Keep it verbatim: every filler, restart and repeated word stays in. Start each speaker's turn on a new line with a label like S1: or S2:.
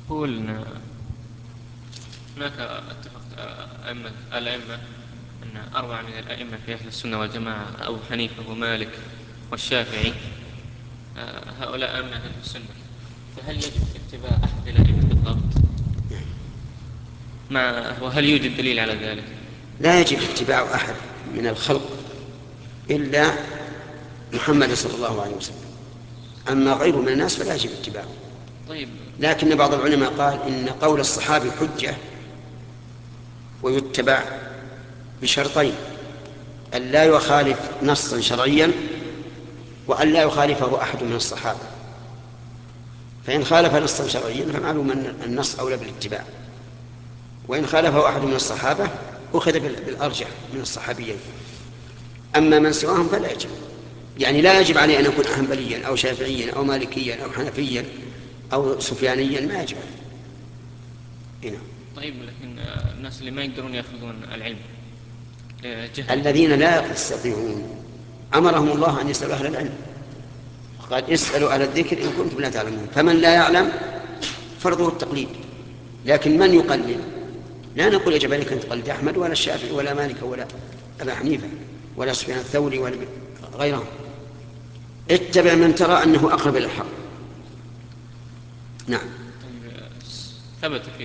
S1: يقول إن هناك اتفق أئمة الأئمة أن أربعة من الأئمة في أهل السنة والجماعة أبو حنيفة ومالك والشافعي، آه، هؤلاء أئمة أهل السنة، فهل يجب اتباع أحد الأئمة بالضبط؟ مع وهل يوجد دليل على ذلك؟
S2: لا يجب اتباع أحد من الخلق إلا محمد صلى الله عليه وسلم، أما غيره من الناس فلا يجب اتباعه.
S1: طيب.
S2: لكن بعض العلماء قال إن قول الصحابي حجة ويتبع بشرطين: أن لا يخالف نصا شرعيا، وأن لا يخالفه أحد من الصحابة. فإن خالف نصا شرعيا فمعلوم أن النص أولى بالاتباع، وإن خالفه أحد من الصحابة أخذ بالأرجح من الصحابيين. أما من سواهم فلا يجب، يعني لا يجب عليه أن يكون حنبليا أو شافعيا أو مالكيا أو حنفيا أو سفيانيا، ما يجب عليه هنا.
S1: طيب، لكن آه، الناس اللي ما يقدرون يأخذون العلم آه، جهلهم.
S2: الذين لا يستطيعون أمرهم الله أن يسألوا أهل العلم، قال اسألوا أهل الذكر إن كنتم لا تعلمون. فمن لا يعلم فرضه التقليد، لكن من يقلد لا نقول يجب عليك أن تقلد أحمد ولا الشافعي ولا مالك ولا أبا حنيفة ولا سفيان الثوري ولا غيرهم، اتبع من ترى أنه أقرب إلى الحق. نعم.
S1: طيب، آه، ثبت في